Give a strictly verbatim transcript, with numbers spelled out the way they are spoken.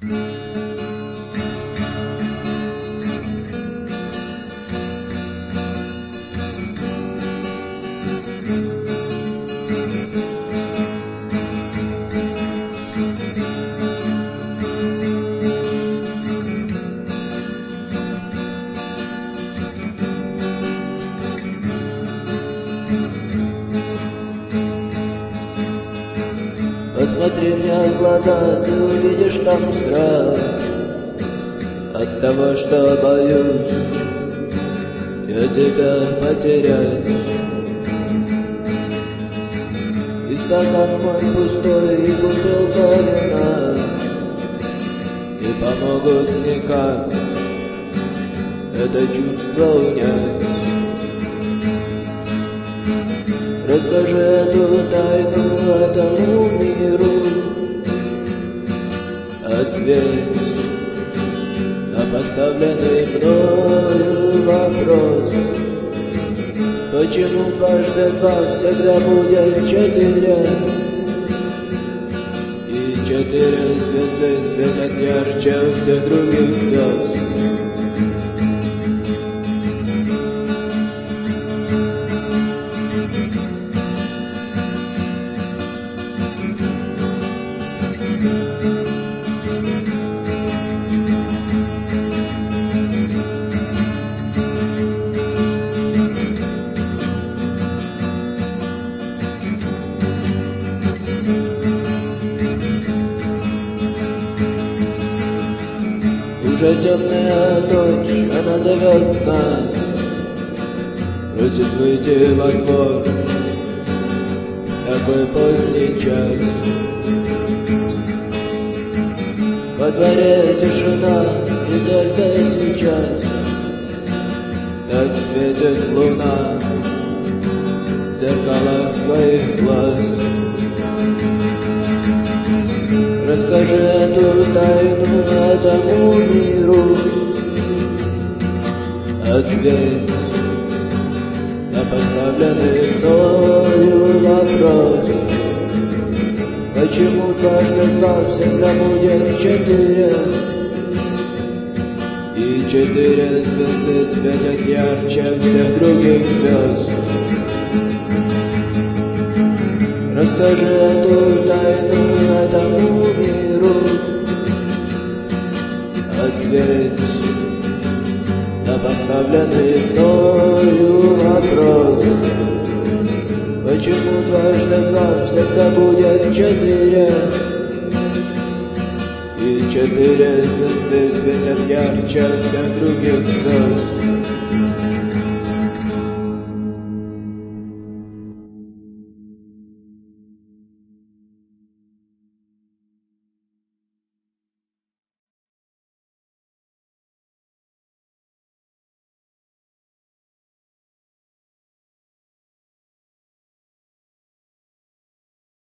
Посмотри мне в глаза, ты увидишь там страх от того, что боюсь я тебя потерять. И стакан мой пустой, и бутылка вина не помогут никак это чувство унять. Расскажи эту тайну этому миру, ответь на поставленный мною вопрос. Почему дважды два всегда будет четыре, и четыре звезды светят ярче всех других звезд? Уже темная ночь, она зовет нас, просит выйти во двор, такой поздний час. Во дворе тишина, и только сейчас так светит луна в зеркалах твоих глаз. Расскажи эту тайну этому миру, ответь на поставленный мною вопрос. Почему дважды два всегда будет четыре, и четыре звезды светят ярче всех других звезд? Расскажи эту тайну этому миру, ответь на поставленный мною вопрос. Почему дважды два всегда будет четыре, и четыре звезды светят ярче всех других звезд?